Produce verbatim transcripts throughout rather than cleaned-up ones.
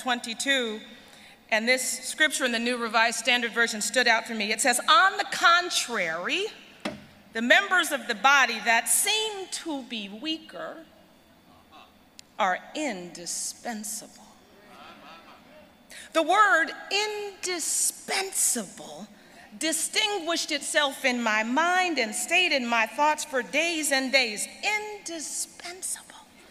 twenty-two, and this scripture in the New Revised Standard Version stood out for me. It says, "On the contrary, the members of the body that seem to be weaker are indispensable." The word indispensable distinguished itself in my mind and stayed in my thoughts for days and days. Indispensable.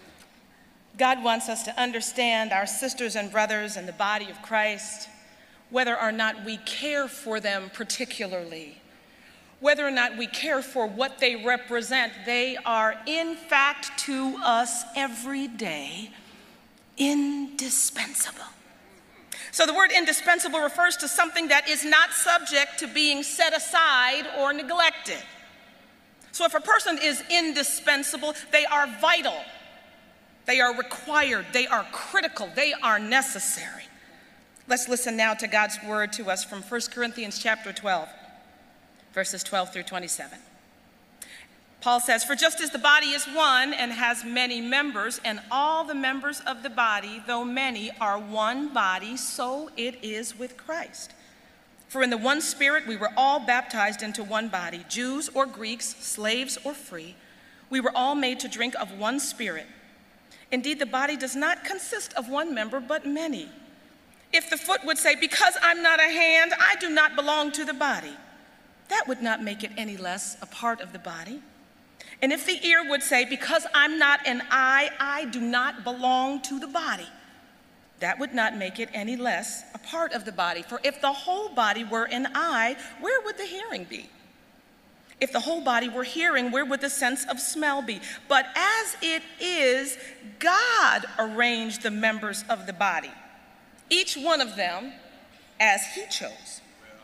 God wants us to understand our sisters and brothers in the body of Christ, whether or not we care for them particularly, whether or not we care for what they represent. They are, in fact, to us every day, indispensable. So the word indispensable refers to something that is not subject to being set aside or neglected. So if a person is indispensable, they are vital, they are required, they are critical, they are necessary. Let's listen now to God's word to us from First Corinthians chapter twelve, verses twelve through twenty-seven. Paul says, "For just as the body is one and has many members, and all the members of the body, though many, are one body, so it is with Christ. For in the one Spirit we were all baptized into one body, Jews or Greeks, slaves or free. We were all made to drink of one Spirit. Indeed, the body does not consist of one member, but many. If the foot would say, 'Because I'm not a hand, I do not belong to the body,' that would not make it any less a part of the body. And if the ear would say, 'Because I'm not an eye, I do not belong to the body,' that would not make it any less a part of the body. For if the whole body were an eye, where would the hearing be? If the whole body were hearing, where would the sense of smell be? But as it is, God arranged the members of the body, each one of them as he chose.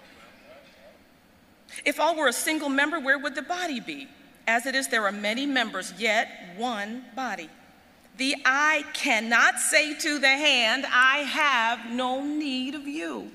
If all were a single member, where would the body be? As it is, there are many members, yet one body. The eye cannot say to the hand, 'I have no need of you.'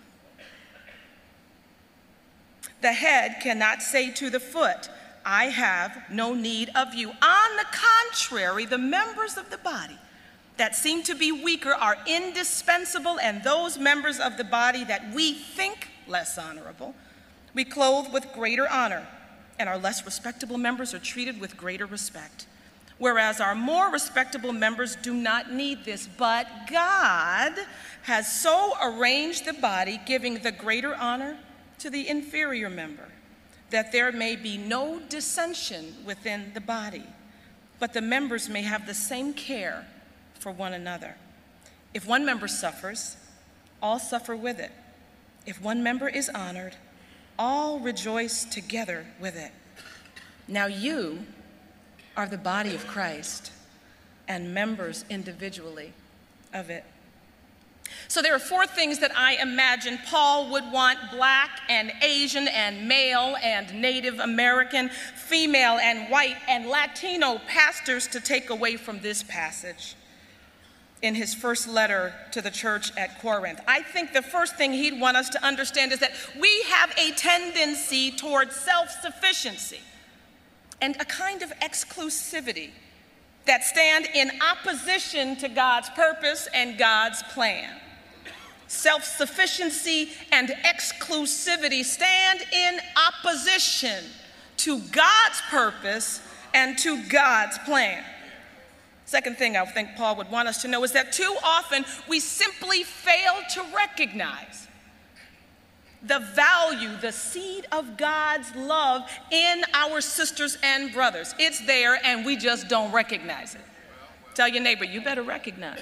The head cannot say to the foot, 'I have no need of you.' On the contrary, the members of the body that seem to be weaker are indispensable, and those members of the body that we think less honorable, we clothe with greater honor, and our less respectable members are treated with greater respect. Whereas our more respectable members do not need this, but God has so arranged the body, giving the greater honor to the inferior member, that there may be no dissension within the body, but the members may have the same care for one another. If one member suffers, all suffer with it. If one member is honored, all rejoice together with it. Now you are the body of Christ and members individually of it." So there are four things that I imagine Paul would want Black and Asian and male and Native American, female and white and Latino pastors to take away from this passage in his first letter to the church at Corinth. I think the first thing he'd want us to understand is that we have a tendency toward self-sufficiency and a kind of exclusivity that stand in opposition to God's purpose and God's plan. Self-sufficiency and exclusivity stand in opposition to God's purpose and to God's plan. Second thing I think Paul would want us to know is that too often we simply fail to recognize the value, the seed of God's love in our sisters and brothers. It's there and we just don't recognize it. Tell your neighbor, you better recognize.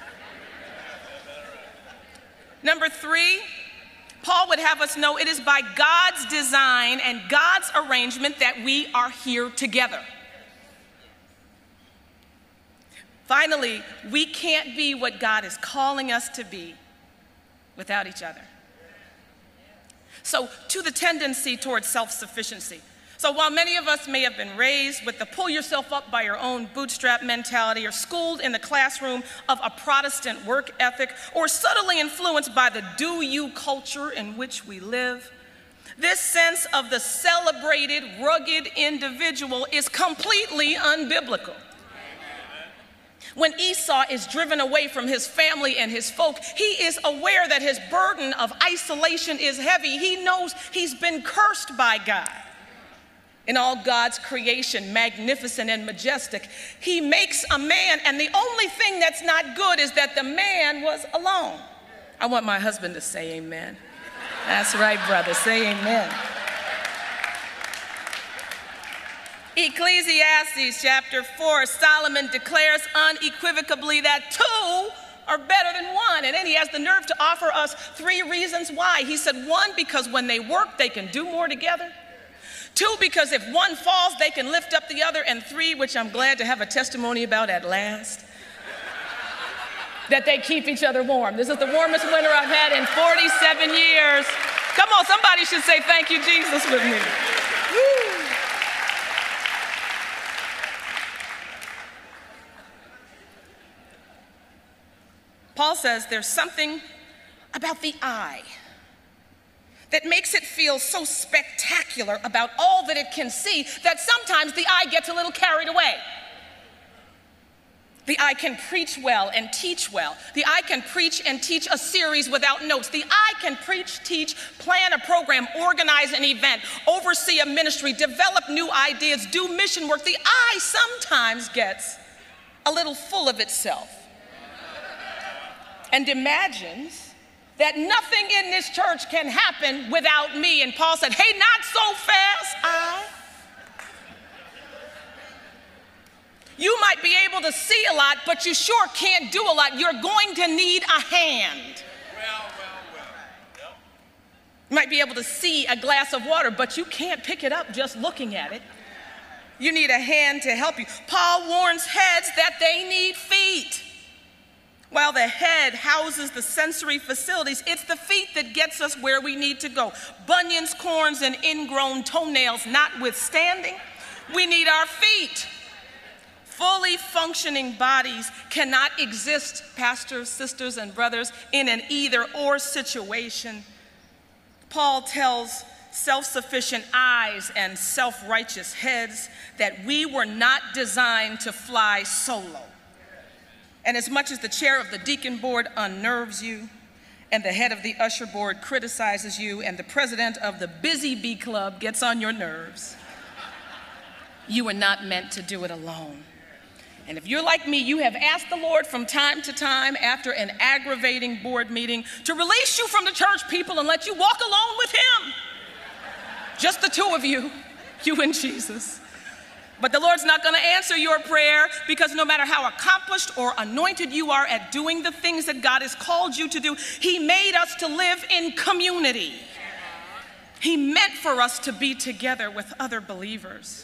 Number three, Paul would have us know it is by God's design and God's arrangement that we are here together. Finally, we can't be what God is calling us to be without each other. So, to the tendency towards self-sufficiency. So while many of us may have been raised with the pull yourself up by your own bootstrap mentality, or schooled in the classroom of a Protestant work ethic, or subtly influenced by the do-you culture in which we live, this sense of the celebrated, rugged individual is completely unbiblical. When Esau is driven away from his family and his folk, he is aware that his burden of isolation is heavy. He knows he's been cursed by God. In all God's creation, magnificent and majestic, he makes a man, and the only thing that's not good is that the man was alone. I want my husband to say amen. That's right, brother, say amen. Ecclesiastes chapter four, Solomon declares unequivocally that two are better than one. And then he has the nerve to offer us three reasons why. He said, one, because when they work, they can do more together. Two, because if one falls, they can lift up the other. And three, which I'm glad to have a testimony about at last, that they keep each other warm. This is the warmest winter I've had in forty-seven years. Come on, somebody should say thank you, Jesus, with me. Woo. Paul says there's something about the eye that makes it feel so spectacular about all that it can see that sometimes the eye gets a little carried away. The eye can preach well and teach well. The eye can preach and teach a series without notes. The eye can preach, teach, plan a program, organize an event, oversee a ministry, develop new ideas, do mission work. The eye sometimes gets a little full of itself and imagines that nothing in this church can happen without me. And Paul said, hey, not so fast, I. You might be able to see a lot, but you sure can't do a lot. You're going to need a hand. Well, well, well. Yep. You might be able to see a glass of water, but you can't pick it up just looking at it. You need a hand to help you. Paul warns heads that they need feet. While the head houses the sensory facilities, it's the feet that gets us where we need to go. Bunions, corns, and ingrown toenails notwithstanding, we need our feet. Fully functioning bodies cannot exist, pastors, sisters, and brothers, in an either-or situation. Paul tells self-sufficient eyes and self-righteous heads that we were not designed to fly solo. And as much as the chair of the deacon board unnerves you, and the head of the usher board criticizes you, and the president of the Busy Bee Club gets on your nerves, you were not meant to do it alone. And if you're like me, you have asked the Lord from time to time after an aggravating board meeting to release you from the church people and let you walk alone with him. Just the two of you, you and Jesus. But the Lord's not going to answer your prayer, because no matter how accomplished or anointed you are at doing the things that God has called you to do, he made us to live in community. He meant for us to be together with other believers.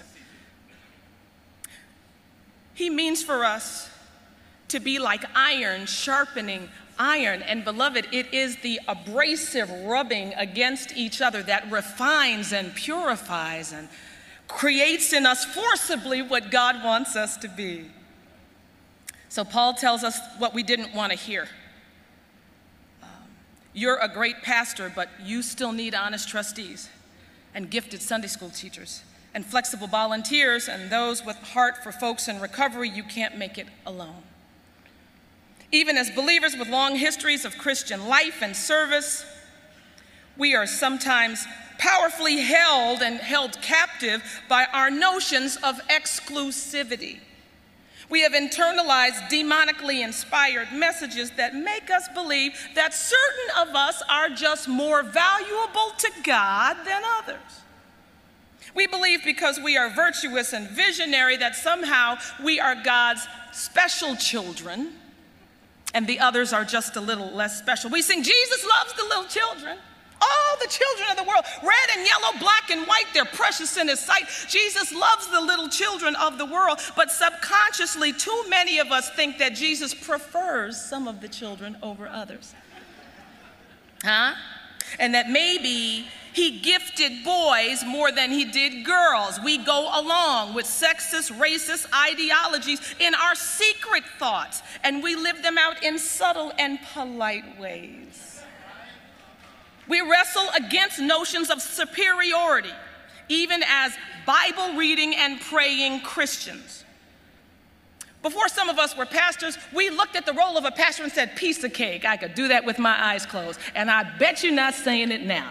He means for us to be like iron sharpening iron. And beloved, it is the abrasive rubbing against each other that refines and purifies and creates in us forcibly what God wants us to be. So Paul tells us what we didn't want to hear. Um, you're a great pastor, but you still need honest trustees and gifted Sunday school teachers and flexible volunteers and those with heart for folks in recovery. You can't make it alone. Even as believers with long histories of Christian life and service, we are sometimes powerfully held and held captive by our notions of exclusivity. We have internalized demonically inspired messages that make us believe that certain of us are just more valuable to God than others. We believe because we are virtuous and visionary that somehow we are God's special children and the others are just a little less special. We sing, Jesus loves the little children. All the children of the world, red and yellow, black and white, they're precious in his sight. Jesus loves the little children of the world, but subconsciously, too many of us think that Jesus prefers some of the children over others. Huh? And that maybe he gifted boys more than he did girls. We go along with sexist, racist ideologies in our secret thoughts, and we live them out in subtle and polite ways. We wrestle against notions of superiority, even as Bible reading and praying Christians. Before some of us were pastors, we looked at the role of a pastor and said, piece of cake. I could do that with my eyes closed. And I bet you're not saying it now.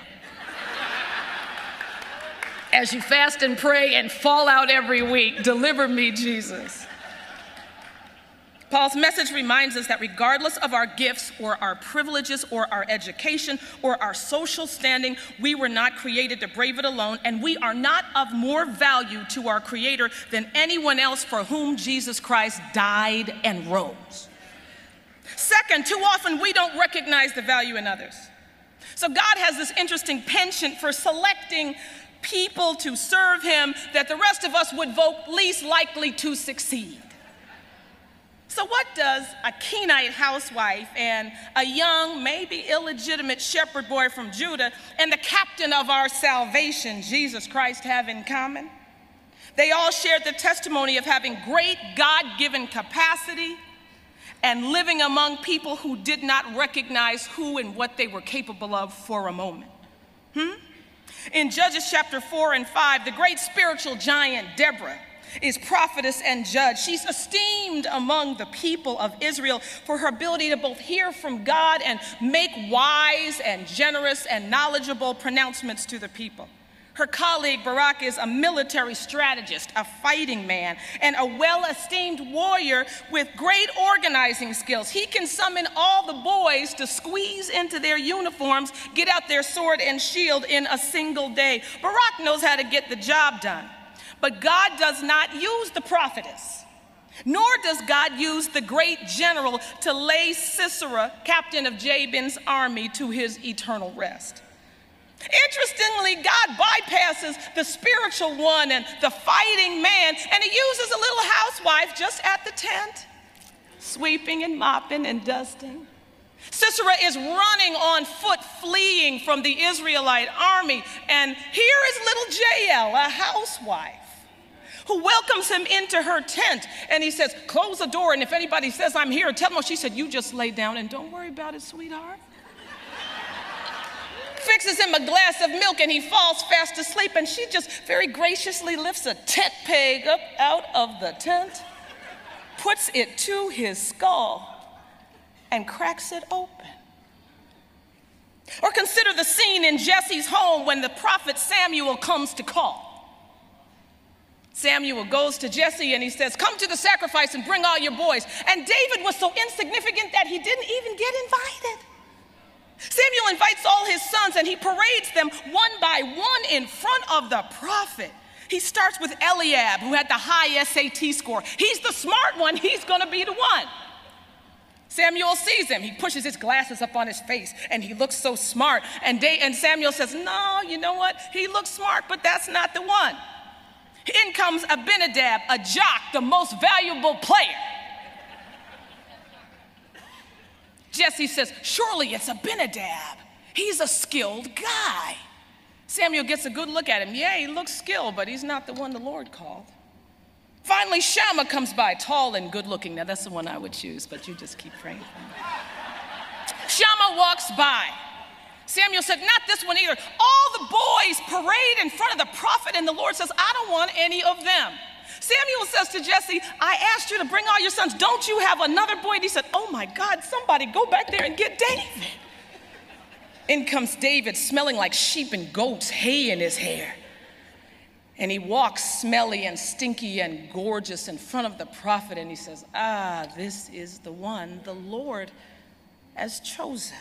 As you fast and pray and fall out every week, deliver me, Jesus. Paul's message reminds us that regardless of our gifts or our privileges or our education or our social standing, we were not created to brave it alone, and we are not of more value to our Creator than anyone else for whom Jesus Christ died and rose. Second, too often we don't recognize the value in others. So God has this interesting penchant for selecting people to serve him that the rest of us would vote least likely to succeed. So what does a Kenite housewife and a young, maybe illegitimate shepherd boy from Judah and the captain of our salvation, Jesus Christ, have in common? They all shared the testimony of having great God-given capacity and living among people who did not recognize who and what they were capable of for a moment. Hmm? In Judges chapter four and five, the great spiritual giant Deborah is prophetess and judge. She's esteemed among the people of Israel for her ability to both hear from God and make wise and generous and knowledgeable pronouncements to the people. Her colleague Barak is a military strategist, a fighting man, and a well-esteemed warrior with great organizing skills. He can summon all the boys to squeeze into their uniforms, get out their sword and shield in a single day. Barak knows how to get the job done. But God does not use the prophetess, nor does God use the great general to lay Sisera, captain of Jabin's army, to his eternal rest. Interestingly, God bypasses the spiritual one and the fighting man, and he uses a little housewife just at the tent, sweeping and mopping and dusting. Sisera is running on foot, fleeing from the Israelite army, and here is little Jael, a housewife, who welcomes him into her tent, and he says, close the door, and if anybody says I'm here, tell them. She said, you just lay down and don't worry about it, sweetheart. Fixes him a glass of milk, and he falls fast asleep, and she just very graciously lifts a tent peg up out of the tent, puts it to his skull, and cracks it open. Or consider the scene in Jesse's home when the prophet Samuel comes to call. Samuel goes to Jesse and he says, come to the sacrifice and bring all your boys. And David was so insignificant that he didn't even get invited. Samuel invites all his sons and he parades them one by one in front of the prophet. He starts with Eliab, who had the high S A T score. He's the smart one, he's gonna be the one. Samuel sees him, he pushes his glasses up on his face and he looks so smart. And, they, and Samuel says, no, you know what? He looks smart, but that's not the one. In comes Abinadab, a jock, the most valuable player. Jesse says, surely it's Abinadab. He's a skilled guy. Samuel gets a good look at him. Yeah, he looks skilled, but he's not the one the Lord called. Finally, Shammah comes by, tall and good looking. Now, that's the one I would choose, but you just keep praying for me. Shammah walks by. Samuel said, not this one either. All the boys parade in front of the prophet, and the Lord says, I don't want any of them. Samuel says to Jesse, I asked you to bring all your sons. Don't you have another boy? And he said, oh my God, somebody go back there and get David. In comes David, smelling like sheep and goats, hay in his hair. And he walks smelly and stinky and gorgeous in front of the prophet, and he says, ah, this is the one the Lord has chosen.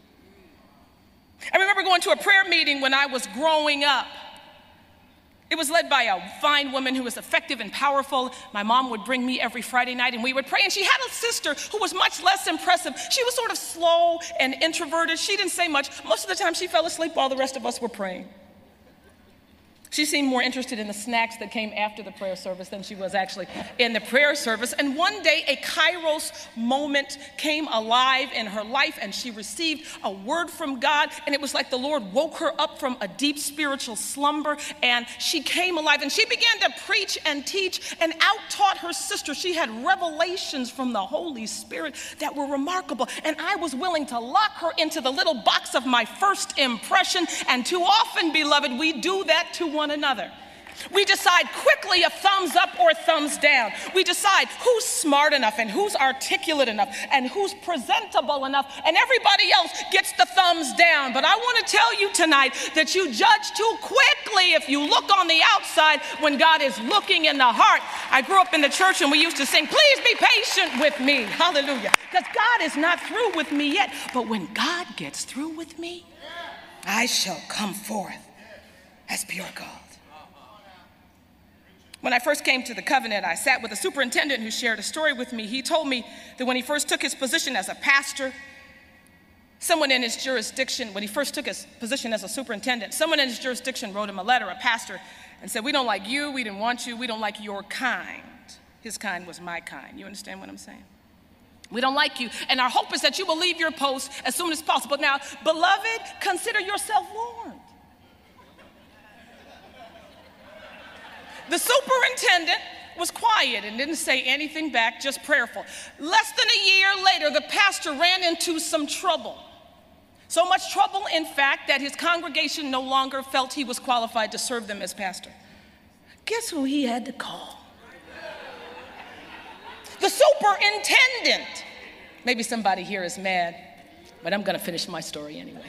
I remember going to a prayer meeting when I was growing up. It was led by a fine woman who was effective and powerful. My mom would bring me every Friday night and we would pray, and she had a sister who was much less impressive. She was sort of slow and introverted. She didn't say much. Most of the time she fell asleep while the rest of us were praying. She seemed more interested in the snacks that came after the prayer service than she was actually in the prayer service. And one day, a Kairos moment came alive in her life, and she received a word from God, and it was like the Lord woke her up from a deep spiritual slumber, and she came alive, and she began to preach and teach and out-taught her sister. She had revelations from the Holy Spirit that were remarkable, and I was willing to lock her into the little box of my first impression, and too often, beloved, we do that to one another. We decide quickly a thumbs up or thumbs down. We decide who's smart enough and who's articulate enough and who's presentable enough, and everybody else gets the thumbs down. But I want to tell you tonight that you judge too quickly if you look on the outside when God is looking in the heart. I grew up in the church and we used to sing, "Please be patient with me." Hallelujah. Because God is not through with me yet. But when God gets through with me, I shall come forth as pure gold. When I first came to the covenant, I sat with a superintendent who shared a story with me. He told me that when he first took his position as a pastor, someone in his jurisdiction, when he first took his position as a superintendent, someone in his jurisdiction wrote him a letter, a pastor, and said, "We don't like you, we didn't want you, we don't like your kind." His kind was my kind. You understand what I'm saying? We don't like you, and our hope is that you will leave your post as soon as possible. Now, beloved, consider yourself warned. The superintendent was quiet and didn't say anything back, just prayerful. Less than a year later, the pastor ran into some trouble. So much trouble, in fact, that his congregation no longer felt he was qualified to serve them as pastor. Guess who he had to call? The superintendent. Maybe somebody here is mad, but I'm going to finish my story anyway.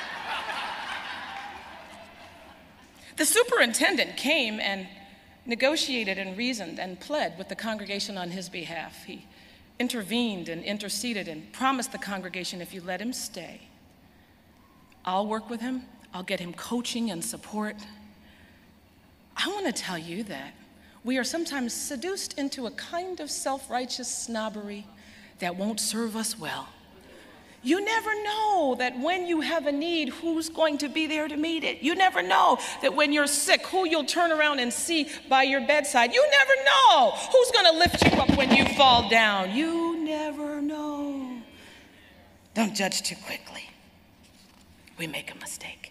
The superintendent came and negotiated and reasoned and pled with the congregation on his behalf. He intervened and interceded and promised the congregation, if you let him stay, I'll work with him, I'll get him coaching and support. I want to tell you that we are sometimes seduced into a kind of self-righteous snobbery that won't serve us well. You never know that when you have a need, who's going to be there to meet it. You never know that when you're sick, who you'll turn around and see by your bedside. You never know who's going to lift you up when you fall down. You never know. Don't judge too quickly. We make a mistake.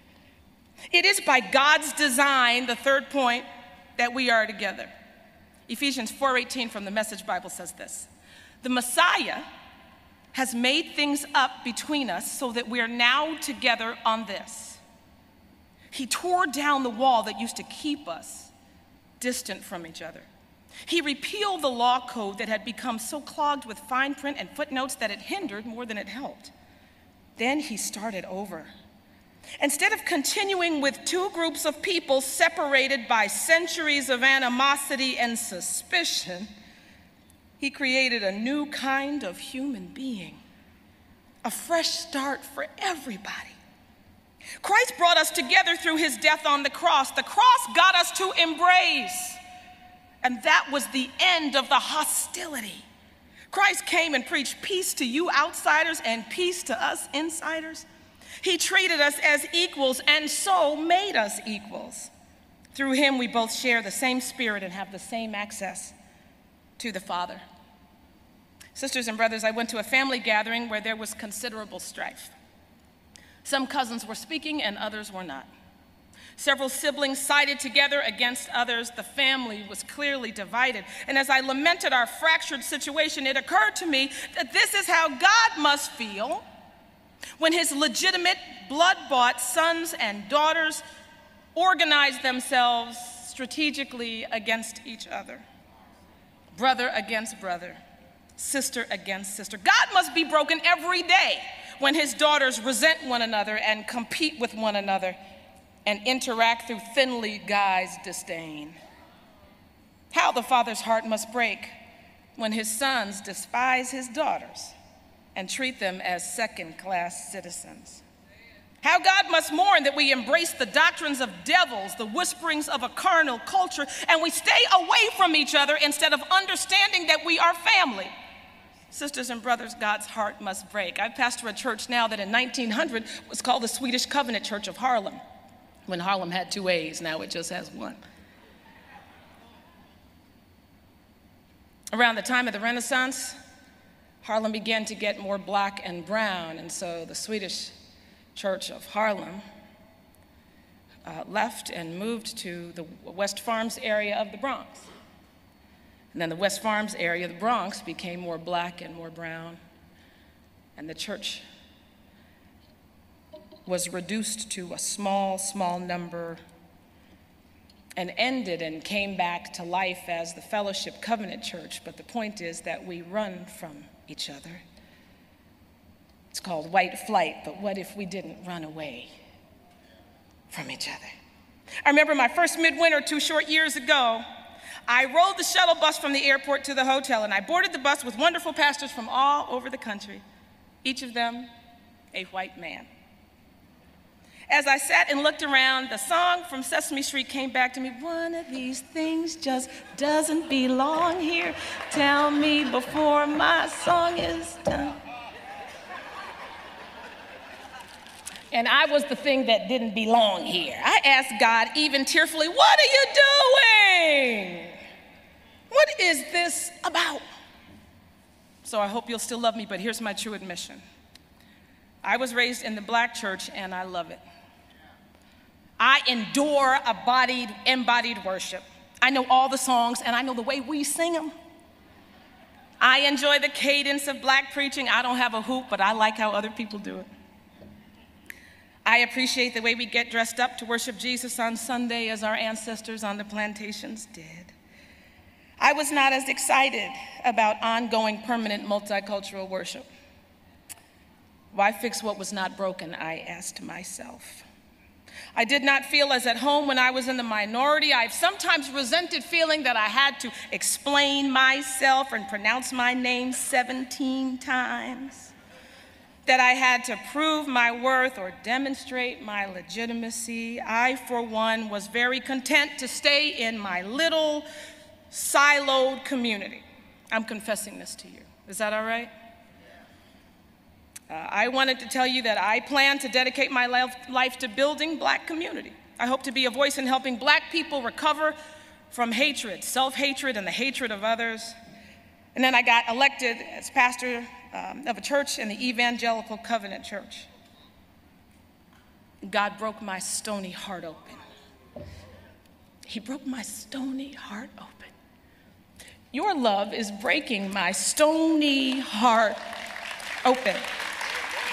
It is by God's design, the third point, that we are together. Ephesians four eighteen from the Message Bible says this: the Messiah has made things up between us so that we are now together on this. He tore down the wall that used to keep us distant from each other. He repealed the law code that had become so clogged with fine print and footnotes that it hindered more than it helped. Then he started over. Instead of continuing with two groups of people separated by centuries of animosity and suspicion, he created a new kind of human being, a fresh start for everybody. Christ brought us together through his death on the cross. The cross got us to embrace, and that was the end of the hostility. Christ came and preached peace to you outsiders and peace to us insiders. He treated us as equals and so made us equals. Through him, we both share the same spirit and have the same access to the Father. Sisters and brothers, I went to a family gathering where there was considerable strife. Some cousins were speaking and others were not. Several siblings sided together against others. The family was clearly divided. And as I lamented our fractured situation, it occurred to me that this is how God must feel when his legitimate, blood-bought sons and daughters organize themselves strategically against each other. Brother against brother, sister against sister. God must be broken every day when his daughters resent one another and compete with one another and interact through thinly guised disdain. How the father's heart must break when his sons despise his daughters and treat them as second-class citizens. How God must mourn that we embrace the doctrines of devils, the whisperings of a carnal culture, and we stay away from each other instead of understanding that we are family. Sisters and brothers, God's heart must break. I pastor a church now that in nineteen hundred was called the Swedish Covenant Church of Harlem. When Harlem had two A's, now it just has one. Around the time of the Renaissance, Harlem began to get more black and brown, and so the Swedish Church of Harlem uh, left and moved to the West Farms area of the Bronx. And then the West Farms area of the Bronx became more black and more brown, and the church was reduced to a small, small number and ended and came back to life as the Fellowship Covenant Church, but the point is that we run from each other. It's called white flight, but what if we didn't run away from each other? I remember my first midwinter two short years ago. I rode the shuttle bus from the airport to the hotel, and I boarded the bus with wonderful pastors from all over the country, each of them a white man. As I sat and looked around, the song from Sesame Street came back to me. One of these things just doesn't belong here. Tell me before my song is done. And I was the thing that didn't belong here. I asked God, even tearfully, what are you doing? What is this about? So I hope you'll still love me, but here's my true admission. I was raised in the black church, and I love it. I endure embodied, embodied worship. I know all the songs, and I know the way we sing them. I enjoy the cadence of black preaching. I don't have a hoop, but I like how other people do it. I appreciate the way we get dressed up to worship Jesus on Sunday as our ancestors on the plantations did. I was not as excited about ongoing permanent multicultural worship. Why fix what was not broken, I asked myself. I did not feel as at home when I was in the minority. I've sometimes resented feeling that I had to explain myself and pronounce my name seventeen times, that I had to prove my worth or demonstrate my legitimacy. I, for one, was very content to stay in my little siloed community. I'm confessing this to you. Is that all right? Uh, I wanted to tell you that I plan to dedicate my life, life to building black community. I hope to be a voice in helping black people recover from hatred, self-hatred, and the hatred of others. And then I got elected as pastor um, of a church in the Evangelical Covenant Church. God broke my stony heart open. He broke my stony heart open. Your love is breaking my stony heart open.